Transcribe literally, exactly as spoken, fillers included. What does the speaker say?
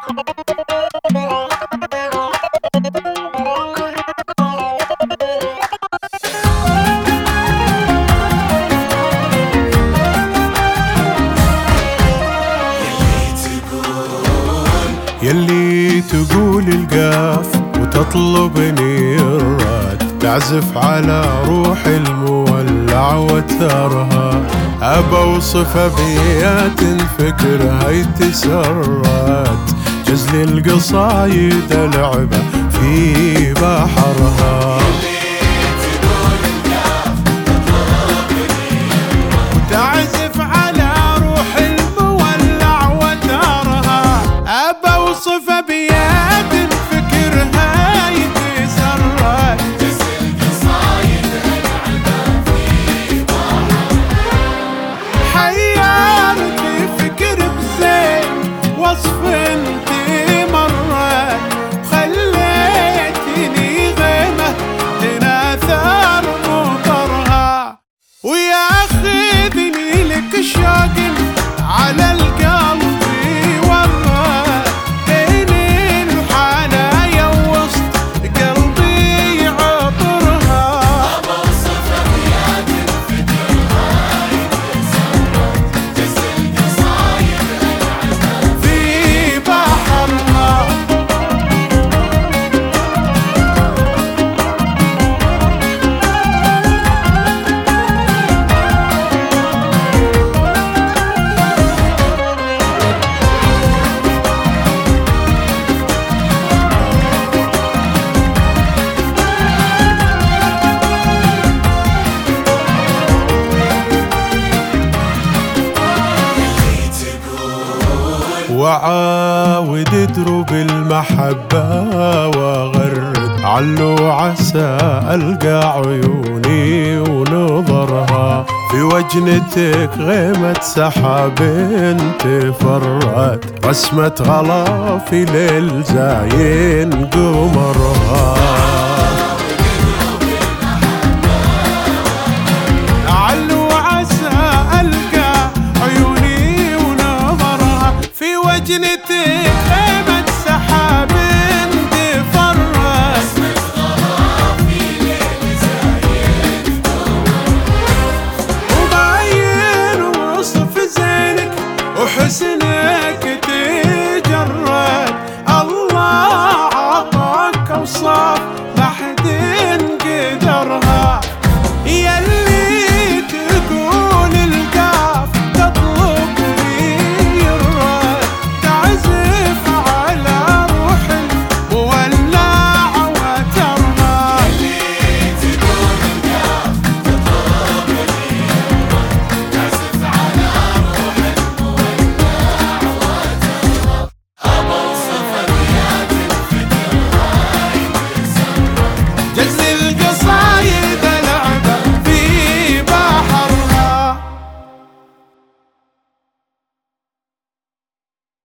يلي تقول القاف وتطلبني الراد، تعزف على روح المولع وترها، أبى أوصف أبيات فكرها يتسرد، جزل القصايد لعبة في بحرها. تعزف على روح المولع وترها، أبى أوصف أبيات فكرها يتسرد، جزل القصايد لعبة في بحرها. حيرتني فكر بزين وصف انتي مرة، خليتني غيمة تناثر مطرها، وياخذني لك شوق على القلب ورا، بين الحنايا وسط قلبي عطرها. أبى أوصف أبيات فكرها يتسرد، جزل القصايد لعبة في بحرها. وعاود دروب المحبة واغرد، علو عسى ألقى عيوني ونظرها، في وجنتك غيمة سحاب تفرد، رسمة غلا في ليل زاين قمرها. علو عسى ألقى عيوني ونظرها، في وجنتك